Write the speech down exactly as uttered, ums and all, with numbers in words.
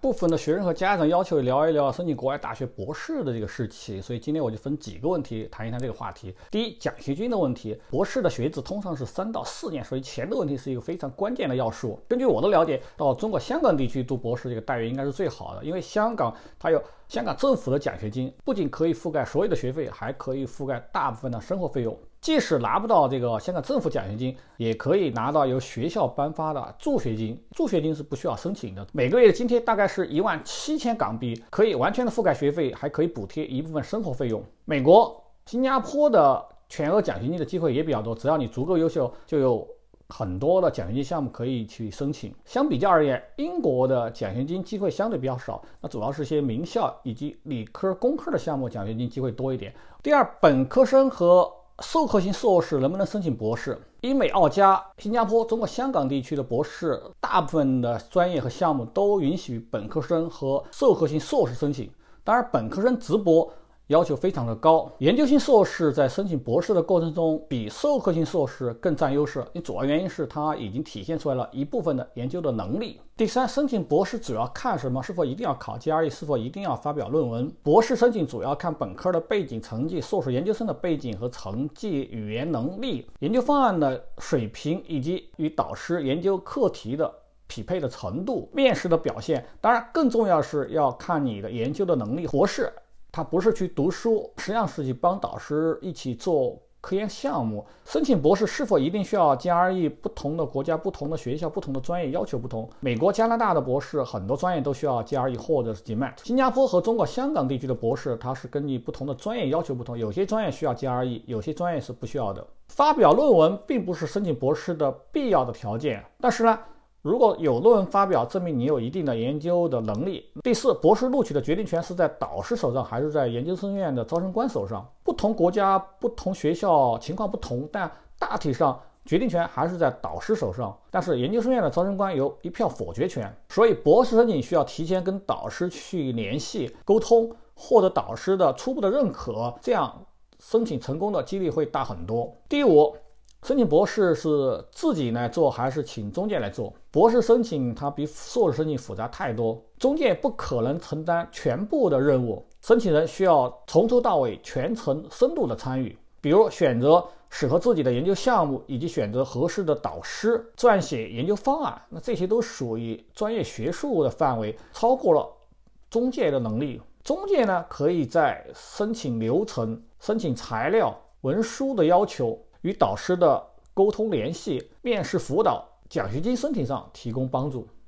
部分的学生和家长要求聊一聊申请国外大学博士的这个事情，所以今天我就分几个问题谈一谈这个话题。第一，奖学金的问题。博士的学制通常是三到四年，所以钱的问题是一个非常关键的要素。根据我的了解，到中国香港地区读博士这个待遇应该是最好的，因为香港它有香港政府的奖学金，不仅可以覆盖所有的学费，还可以覆盖大部分的生活费用。即使拿不到这个香港政府奖学金，也可以拿到由学校颁发的助学金。助学金是不需要申请的，每个月的津贴大概是一万七千港币，可以完全的覆盖学费，还可以补贴一部分生活费用。美国、新加坡的全额奖学金的机会也比较多，只要你足够优秀，就有很多的奖学金项目可以去申请。相比较而言，英国的奖学金机会相对比较少，那主要是些名校以及理科、工科的项目奖学金机会多一点。第二，本科生和授课型硕士能不能申请博士？英美澳加、新加坡、中国香港地区的博士，大部分的专业和项目都允许本科生和授课型硕士申请。当然，本科生直博要求非常的高，研究型硕士在申请博士的过程中比授课型硕士更占优势，主要原因是它已经体现出来了一部分的研究的能力。第三，申请博士主要看什么？是否一定要考 G R E？ 是否一定要发表论文？博士申请主要看本科的背景成绩、硕士研究生的背景和成绩、语言能力、研究方案的水平以及与导师研究课题的匹配的程度、面试的表现。当然，更重要是要看你的研究的能力。博士他不是去读书，实际上是去帮导师一起做科研项目。申请博士是否一定需要 G R E？ 不同的国家、不同的学校、不同的专业要求不同。美国、加拿大的博士很多专业都需要 G R E 或者是 G M A T。 新加坡和中国香港地区的博士，它是根据不同的专业要求不同，有些专业需要 G R E， 有些专业是不需要的。发表论文并不是申请博士的必要的条件，但是呢，如果有论文发表，证明你有一定的研究的能力。第四，博士录取的决定权是在导师手上，还是在研究生院的招生官手上？不同国家、不同学校情况不同，但大体上决定权还是在导师手上。但是研究生院的招生官有一票否决权，所以博士申请需要提前跟导师去联系、沟通，获得导师的初步的认可，这样申请成功的几率会大很多。第五，申请博士是自己来做还是请中介来做？博士申请它比硕士申请复杂太多，中介不可能承担全部的任务，申请人需要从头到尾全程深度的参与，比如选择适合自己的研究项目，以及选择合适的导师，撰写研究方案，那这些都属于专业学术的范围，超过了中介的能力。中介呢，可以在申请流程、申请材料、文书的要求、与导师的沟通联系、面试辅导、奖学金申请上提供帮助。